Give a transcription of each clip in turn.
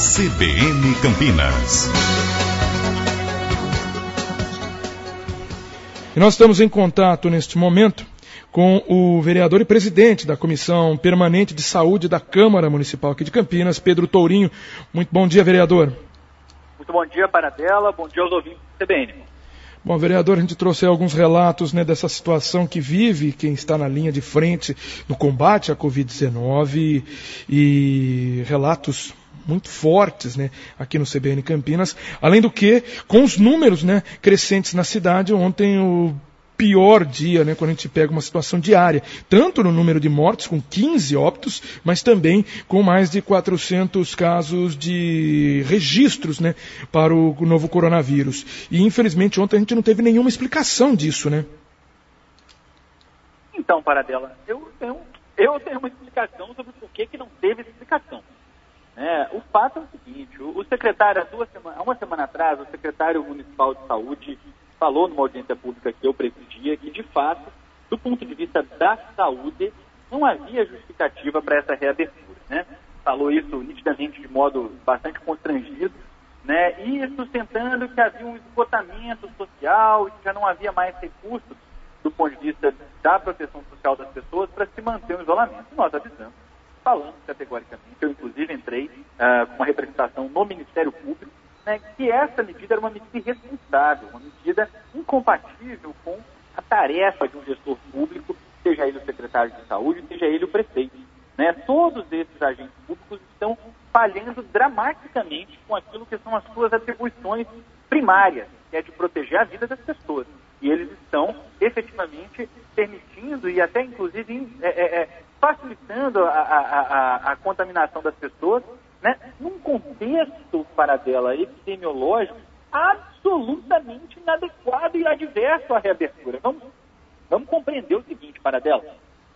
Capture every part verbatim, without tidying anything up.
C B N Campinas. E nós estamos em contato neste momento com o vereador e presidente da Comissão Permanente de Saúde da Câmara Municipal aqui de Campinas, Pedro Tourinho. Muito bom dia, vereador. Muito bom dia, Paradela. Bom dia aos ouvintes do C B N. Bom, vereador, a gente trouxe alguns relatos, né, dessa situação que vive quem está na linha de frente no combate à covid dezenove e relatos muito fortes, né, aqui no C B N Campinas. Além do que, com os números, né, crescentes na cidade, ontem o pior dia, né, quando a gente pega uma situação diária, tanto no número de mortes, com quinze óbitos, mas também com mais de quatrocentos casos de registros, né, para o novo coronavírus. E, infelizmente, ontem a gente não teve nenhuma explicação disso, né? Então, Paradela, eu tenho, eu tenho uma explicação sobre por que que não teve explicação. É, o fato é o seguinte, o, o secretário, há, duas semanas, há uma semana atrás, o secretário municipal de saúde falou numa audiência pública que eu presidia que, de fato, do ponto de vista da saúde, não havia justificativa para essa reabertura, né? Falou isso nitidamente de modo bastante constrangido, né? E sustentando que havia um esgotamento social e que já não havia mais recursos do ponto de vista da proteção social das pessoas para se manter o isolamento. E nós avisamos, falando categoricamente, eu inclusive entrei uh, com uma representação no Ministério Público, né, que essa medida era uma medida irresponsável, uma medida incompatível com a tarefa de um gestor público, seja ele o secretário de saúde, seja ele o prefeito. Né? Todos esses agentes públicos estão falhando dramaticamente com aquilo que são as suas atribuições primárias, que é de proteger a vida das pessoas. E eles estão efetivamente permitindo e até inclusive é, é, é, facilitando a, a, a, a contaminação das pessoas, né, num contexto, Paradela, epidemiológico absolutamente inadequado e adverso à reabertura. Vamos, vamos compreender o seguinte, Paradela.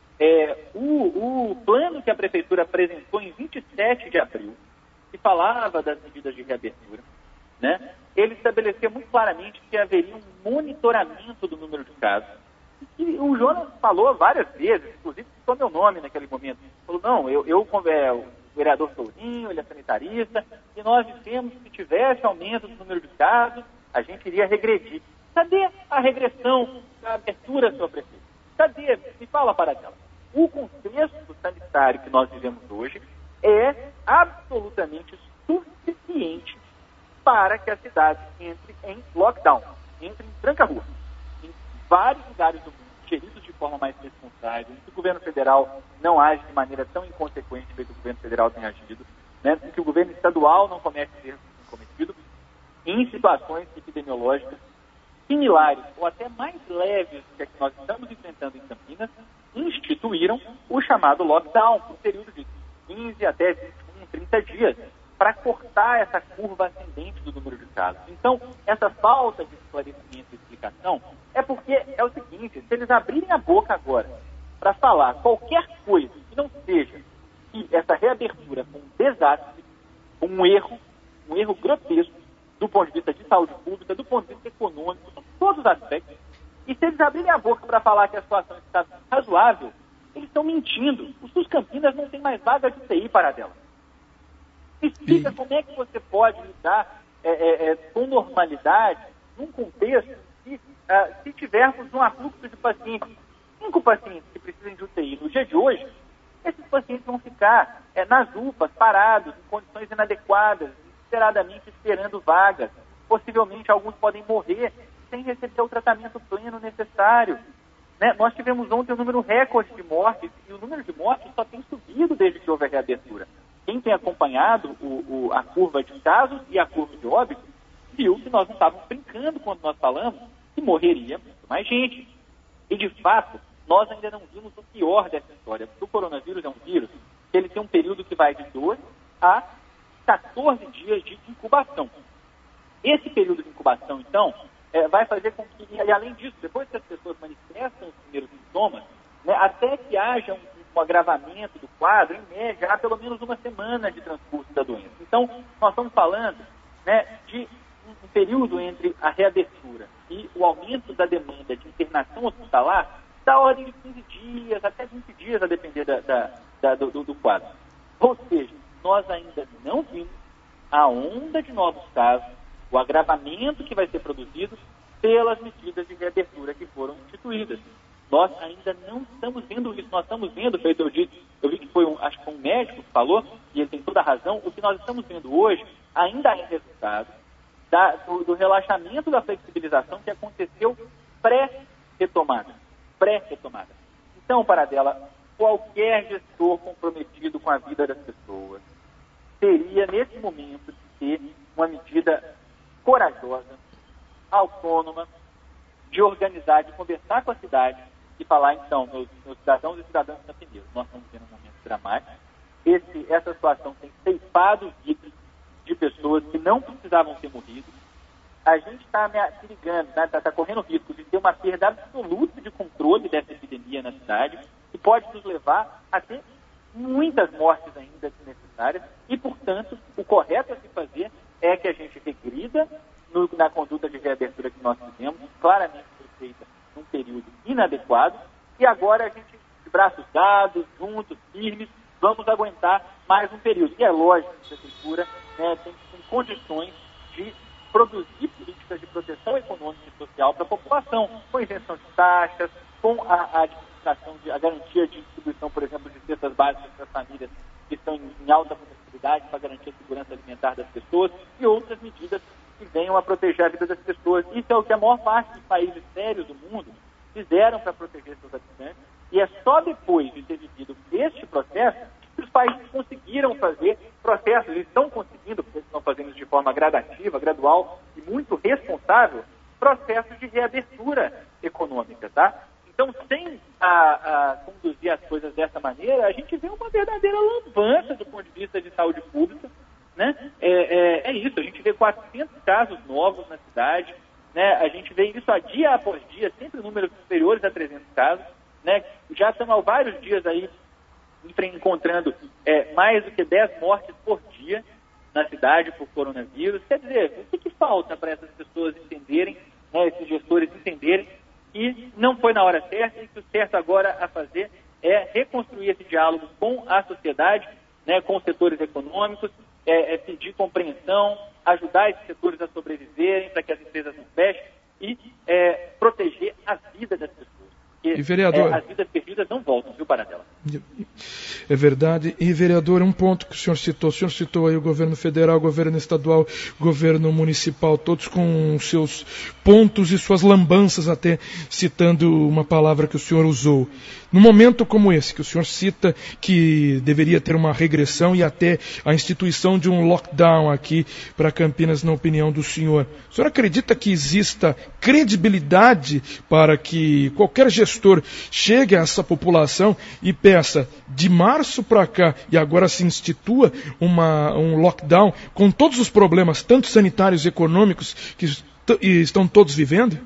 É, o, o plano que a Prefeitura apresentou em vinte e sete de abril, que falava das medidas de reabertura, né, ele estabelecia muito claramente que haveria um monitoramento do número de casos. E o Jonas falou várias vezes, inclusive citou meu nome naquele momento. Falou, não, eu... eu é, o vereador Tourinho, ele é sanitarista, e nós dissemos que se tivesse aumento do número de casos, a gente iria regredir. Cadê a regressão da abertura, senhor prefeito? Cadê? Me fala, Paradela. O contexto sanitário que nós vivemos hoje é absolutamente suficiente para que a cidade entre em lockdown, entre em tranca-rua. Em vários lugares do mundo, geridos de forma mais responsável, em que o governo federal não age de maneira tão inconsequente feito o governo federal tem agido, né, em que o governo estadual não comete erros cometidos, em situações epidemiológicas similares ou até mais leves que a que nós estamos enfrentando em Campinas, instituíram o chamado lockdown, por um período de quinze até vinte e um, trinta dias, para cortar essa curva ascendente do número de casos. Então, essa falta de esclarecimento e explicação é porque é o seguinte, se eles abrirem a boca agora para falar qualquer coisa que não seja que essa reabertura foi um desastre, um erro, um erro grotesco do ponto de vista de saúde pública, do ponto de vista econômico, todos os aspectos, e se eles abrirem a boca para falar que a situação está razoável, eles estão mentindo. O SUS Campinas não tem mais vaga de U T I, Paradela. Explica como é que você pode lidar é, é, é, com normalidade num contexto que, uh, se tivermos um afluxo de pacientes, cinco pacientes que precisam de U T I no dia de hoje, esses pacientes vão ficar é, nas U P As, parados, em condições inadequadas, desesperadamente esperando vagas. Possivelmente alguns podem morrer sem receber o tratamento pleno necessário. Né? Nós tivemos ontem um número recorde de mortes, e o número de mortes só tem subido desde que houve a reabertura. Quem tem acompanhado o, o, a curva de casos e a curva de óbitos, viu que nós não estávamos brincando quando nós falamos que morreria muito mais gente. E, de fato, nós ainda não vimos o pior dessa história. Porque o coronavírus é um vírus que ele tem um período que vai de doze a quatorze dias de incubação. Esse período de incubação, então, é, vai fazer com que, e além disso, depois que as pessoas manifestam os primeiros sintomas, né, até que haja um, um agravamento do quadro, em média, há pelo menos uma semana de transcurso da doença. Então, nós estamos falando, né, de um período entre a reabertura e o aumento da demanda de internação hospitalar da ordem de quinze dias, até vinte dias, a depender da, da, da, do, do quadro. Ou seja, nós ainda não vimos a onda de novos casos, o agravamento que vai ser produzido pelas medidas de reabertura que foram instituídas. Nós ainda não estamos vendo isso, nós estamos vendo, feito eu disse, eu vi que foi um, acho que foi um médico que falou, e ele tem toda a razão, o que nós estamos vendo hoje ainda é resultado da, do, do relaxamento da flexibilização que aconteceu pré-retomada, pré-retomada. Então, Paradela, qualquer gestor comprometido com a vida das pessoas teria, nesse momento, de ter uma medida corajosa, autônoma, de organizar, de conversar com a cidade e falar, então, meus, meus cidadãos e cidadãs campinesas, nós estamos vendo um momento dramático, Esse, essa situação tem ceifado vidas de pessoas que não precisavam ter morrido. A gente está perigando, está tá, tá correndo risco de ter uma perda absoluta de controle dessa epidemia na cidade, que pode nos levar a ter muitas mortes ainda desnecessárias e, portanto, o correto a se fazer é que a gente regrida no, na conduta de reabertura que nós fizemos, claramente foi feita num período inadequado, e agora a gente, de braços dados, juntos, firmes, vamos aguentar mais um período. E é lógico que a prefeitura, né, tem, tem condições de produzir políticas de proteção econômica e social para a população, com isenção de taxas, com a, a administração, de, a garantia de distribuição, por exemplo, de cestas básicas para as famílias que estão em, em alta vulnerabilidade, para garantir a segurança alimentar das pessoas, e outras medidas que venham a proteger a vida das pessoas. Isso é o que a maior parte dos países sérios do mundo fizeram para proteger seus habitantes, e é só depois de ter vivido este processo que os países conseguiram fazer processos, eles estão conseguindo, porque eles estão fazendo isso de forma gradativa, gradual e muito responsável, processos de reabertura econômica, tá? Então, sem a, a conduzir as coisas dessa maneira, a gente vê uma verdadeira lambança do ponto de vista de saúde pública, né? É, é, é isso, a gente vê quatrocentos casos novos na cidade, né? A gente vê isso a dia após dia, sempre números superiores a trezentos casos, né? Já estamos há vários dias aí encontrando é, mais do que dez mortes por dia na cidade por coronavírus. Quer dizer, o que, que falta para essas pessoas entenderem, né, esses gestores entenderem que não foi na hora certa e que o certo agora a fazer é reconstruir esse diálogo com a sociedade, né, com os setores econômicos, é, é pedir compreensão, ajudar esses setores a sobreviverem para que as empresas não fechem e é, proteger a vida das pessoas. Porque, e vereador, é, as vidas perdidas não voltam, viu, Paradela? É verdade. E, vereador, um ponto que o senhor citou, o senhor citou aí o governo federal, o governo estadual, o governo municipal, todos com seus pontos e suas lambanças, até citando uma palavra que o senhor usou. Num momento como esse, que o senhor cita que deveria ter uma regressão e até a instituição de um lockdown aqui para Campinas, na opinião do senhor, o senhor acredita que exista credibilidade para que qualquer gestor chegue a essa população e peça de março para cá e agora se institua uma, um lockdown com todos os problemas, tanto sanitários e econômicos, que est- e estão todos vivendo?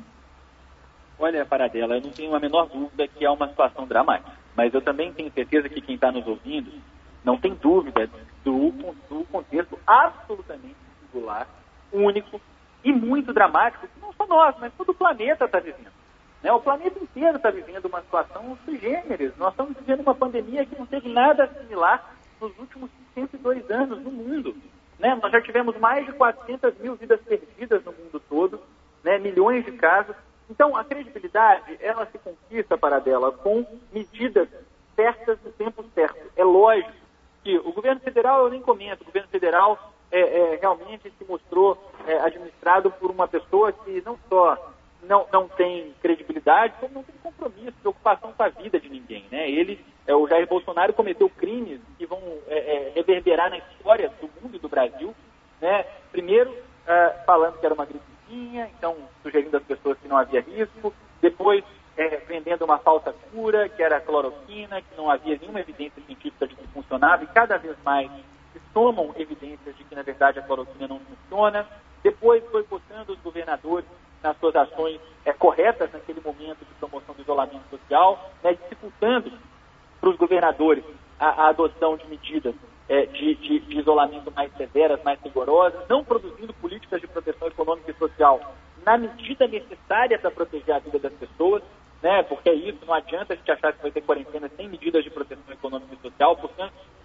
Olha, Paradela, eu não tenho a menor dúvida que é uma situação dramática, mas eu também tenho certeza que quem está nos ouvindo não tem dúvida do, do contexto absolutamente singular, único e muito dramático, que não só nós, mas todo o planeta está vivendo. Né? O planeta inteiro está vivendo uma situação sui generis. Nós estamos vivendo uma pandemia que não teve nada similar nos últimos cento e dois anos no mundo. Né? Nós já tivemos mais de quatrocentas mil vidas perdidas no mundo todo, né? Milhões de casos. Então, a credibilidade, ela se conquista, Paradela, com medidas certas no tempo certo. É lógico que o governo federal, eu nem comento, o governo federal é, é, realmente se mostrou é, administrado por uma pessoa que não só não, não tem credibilidade, como não tem compromisso, preocupação com a vida de ninguém. Né? Ele, é, o Jair Bolsonaro, cometeu crimes que vão é, é, reverberar na história do mundo e do Brasil. Né? Primeiro, é, falando que era uma gripe, então sugerindo às pessoas que não havia risco, depois é, vendendo uma falsa cura, que era a cloroquina, que não havia nenhuma evidência científica de que funcionava, e cada vez mais se somam evidências de que, na verdade, a cloroquina não funciona. Depois foi botando os governadores nas suas ações é, corretas naquele momento de promoção do isolamento social, né, dificultando para os governadores a, a adoção de medidas É, de, de, de isolamento mais severas, mais rigorosas, não produzindo políticas de proteção econômica e social na medida necessária para proteger a vida das pessoas, né? Porque é isso, não adianta a gente achar que vai ter quarentena sem medidas de proteção econômica e social, portanto,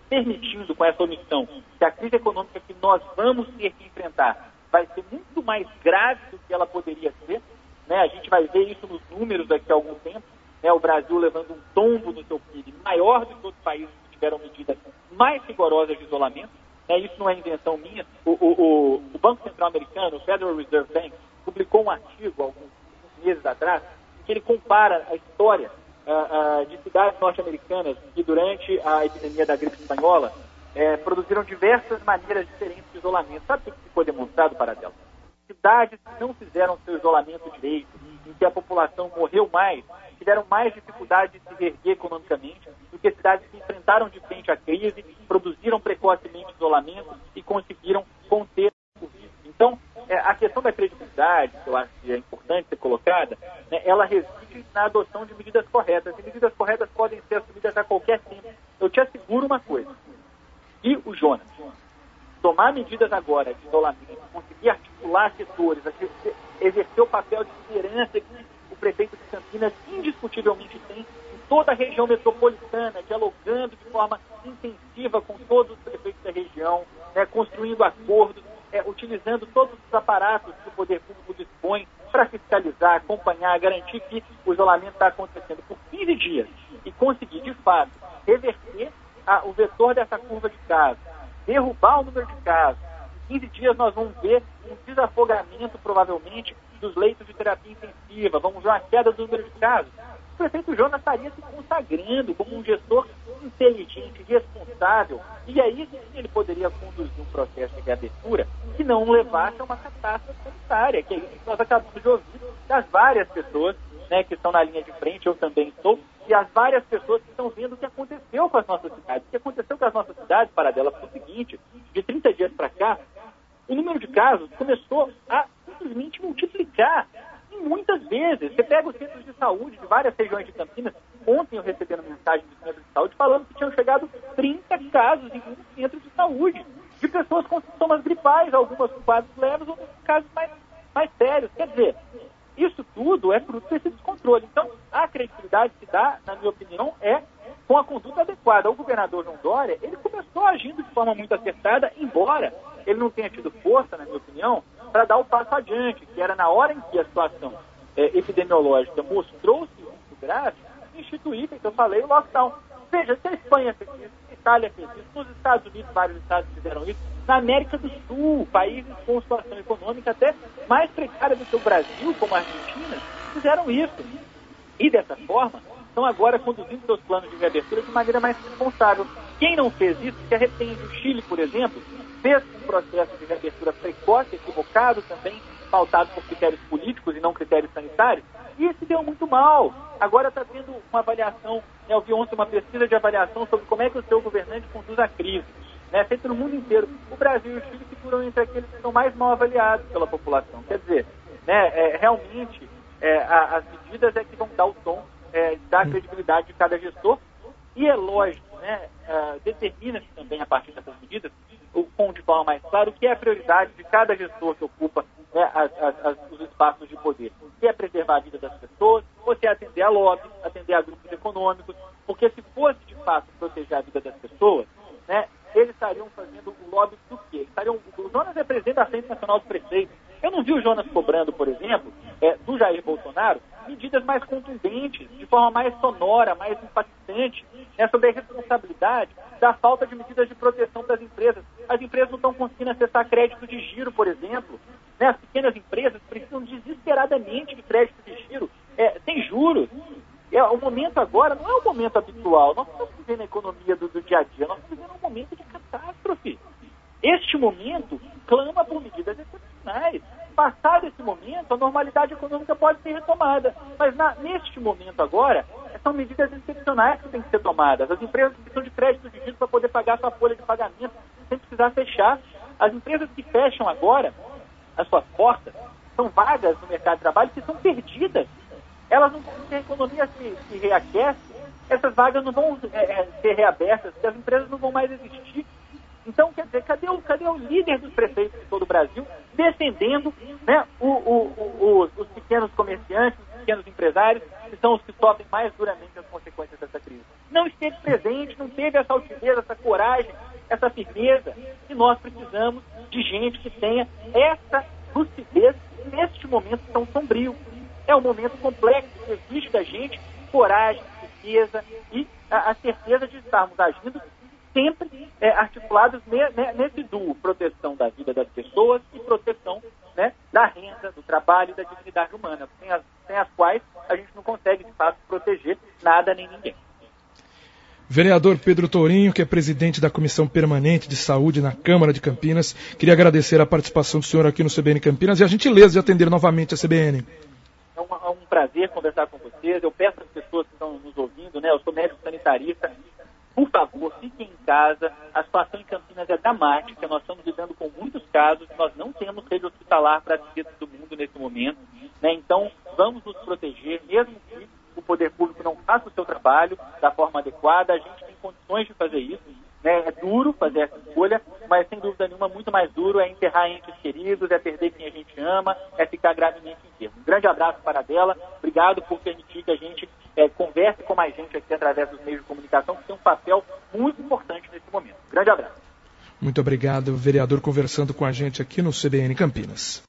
permitindo com essa omissão que a crise econômica que nós vamos ter que enfrentar vai ser muito mais grave do que ela poderia ser, né? A gente vai ver isso nos números daqui a algum tempo, né? O Brasil levando um tombo no seu P I B maior do que outros países que tiveram medidas mais rigorosas de isolamento, né? Isso não é invenção minha. O, o, o, o Banco Central Americano, o Federal Reserve Bank, publicou um artigo alguns meses atrás em que ele compara a história uh, uh, de cidades norte-americanas que durante a epidemia da gripe espanhola eh, produziram diversas maneiras diferentes de isolamento. Sabe o que ficou demonstrado, Paradela? Cidades que não fizeram seu isolamento direito, em que a população morreu mais, tiveram mais dificuldade de se reerguer economicamente do que cidades que enfrentaram de frente a crise, produziram precocemente isolamento e conseguiram conter o Covid. Então, é, a questão da credibilidade, que eu acho que é importante ser colocada, né, ela reside na adoção de medidas corretas. E medidas corretas podem ser assumidas a qualquer tempo. Eu te asseguro uma coisa. E o Jonas tomar medidas agora de isolamento, conseguir articular setores, exercer o papel de liderança que o prefeito de Campinas indiscutivelmente tem em toda a região metropolitana, dialogando de forma intensiva com todos os prefeitos da região, né, construindo acordos, é, utilizando todos os aparatos que o poder público dispõe para fiscalizar, acompanhar, garantir que o isolamento está acontecendo por quinze dias e conseguir, de fato, reverter a, o vetor dessa curva de casos, derrubar o número de casos. Em quinze dias nós vamos ver um desafogamento, provavelmente, dos leitos de terapia intensiva, vamos ver uma queda do número de casos. O prefeito Jonas estaria se consagrando como um gestor inteligente, responsável, e aí sim ele poderia conduzir um processo de reabertura que não levasse a uma catástrofe sanitária, que é isso que nós acabamos de ouvir das várias pessoas, né, que estão na linha de frente, eu também estou, e as várias pessoas que estão vendo o que aconteceu com as nossas cidades. O que aconteceu com as nossas cidades, Paradela, foi o seguinte: de trinta dias para cá, o número de casos começou a simplesmente multiplicar. E muitas vezes, você pega os centros de saúde de várias regiões de Campinas. Ontem eu recebi uma mensagem do centro de saúde falando que tinham chegado trinta casos em um centro de saúde, de pessoas com sintomas gripais, algumas com quadros leves, outros com casos mais, mais sérios. Quer dizer, isso tudo é fruto desse descontrole. Então, a credibilidade que dá, na minha opinião, é com a conduta adequada. O governador João Dória, ele começou agindo de forma muito acertada, embora ele não tenha tido força, na minha opinião, para dar o passo adiante, que era na hora em que a situação é, epidemiológica mostrou-se muito grave, instituir, que eu falei, o lockdown. Veja, se a Espanha fez isso, se a Itália fez isso, nos Estados Unidos, vários estados fizeram isso, na América do Sul, países com situação econômica até mais precária do que o Brasil, como a Argentina, fizeram isso. E dessa forma, estão agora conduzindo seus planos de reabertura de maneira mais responsável. Quem não fez isso, se arrepende. O Chile, por exemplo, fez um processo de reabertura precoce, equivocado também, pautado por critérios políticos e não critérios sanitários, e se deu muito mal. Agora está tendo uma avaliação, né, eu vi ontem uma pesquisa de avaliação sobre como é que o seu governante conduz a crise, né, feita no mundo inteiro. O Brasil e o Chile figuram entre aqueles que são mais mal avaliados pela população. Quer dizer, né, é, realmente é, a, as medidas é que vão dar o tom é, da credibilidade de cada gestor, e é lógico, né, uh, determina-se também a partir dessas medidas, com de forma mais clara, o que é a prioridade de cada gestor que ocupa, né, as, as, as, os espaços de poder. Se é preservar a vida das pessoas, ou se é atender a lobbies, atender a grupos econômicos, porque se fosse de fato proteger a vida das pessoas, né, eles estariam fazendo o lobby do quê? Estariam, o Jonas é presidente da Frente Nacional dos Prefeitos. Eu não vi o Jonas cobrando, por exemplo, é, do Jair Bolsonaro, medidas mais contundentes, de forma mais sonora, mais impactante, né, sobre a responsabilidade da falta de medidas de proteção das empresas. As empresas não estão conseguindo acessar crédito de giro, por exemplo. Né, as pequenas empresas precisam desesperadamente de crédito de giro, é, sem juros. É, o momento agora não é um momento habitual. Nós estamos vivendo a economia do, do dia a dia, nós estamos vivendo um momento de catástrofe. Este momento clama por medidas excepcionais. Passado esse momento, a normalidade econômica pode ser retomada. Mas na, neste momento agora, são medidas excepcionais que têm que ser tomadas. As empresas precisam de crédito de giro para poder pagar sua folha de pagamento sem precisar fechar. As empresas que fecham agora as suas portas são vagas no mercado de trabalho que são perdidas. Elas não, se a economia se, se reaquece, essas vagas não vão é, ser reabertas, porque as empresas não vão mais existir. Então, quer dizer, cadê o, cadê o líder dos prefeitos de todo o Brasil defendendo, né, o, o, o, os, os pequenos comerciantes, os pequenos empresários, que são os que sofrem mais duramente as consequências dessa crise. Não esteve presente, não teve essa altivez, essa coragem, essa firmeza. E nós precisamos de gente que tenha essa lucidez neste momento tão sombrio. É um momento complexo, que exige da gente coragem, firmeza e a, a certeza de estarmos agindo sempre é, articulados ne, ne, nesse duo, proteção da vida das pessoas e proteção, né, da renda, do trabalho e da dignidade humana, sem as, sem as quais a gente não consegue, de fato, proteger nada nem ninguém. Vereador Pedro Tourinho, que é presidente da Comissão Permanente de Saúde na Câmara de Campinas, queria agradecer a participação do senhor aqui no C B N Campinas e a gentileza de atender novamente a C B N. É um, é um prazer conversar com vocês. Eu peço às pessoas que estão nos ouvindo, né, eu sou médico sanitarista, por favor, fiquem em casa. A situação em Campinas é dramática, nós estamos lidando com muitos casos, nós não temos rede hospitalar para atender todo mundo nesse momento, né? Então, vamos nos proteger, mesmo que o poder público não faça o seu trabalho da forma adequada, a gente tem condições de fazer isso, né? É duro fazer essa escolha, mas sem dúvida nenhuma, muito mais duro é enterrar entes queridos, é perder quem a gente ama, é ficar gravemente enfermo. Um grande abraço para a Dela, obrigado por permitir que a gente é, converse com mais gente aqui através dos meios de comunicação, que tem um papel muito importante nesse momento. Grande abraço. Muito obrigado, vereador, conversando com a gente aqui no C B N Campinas.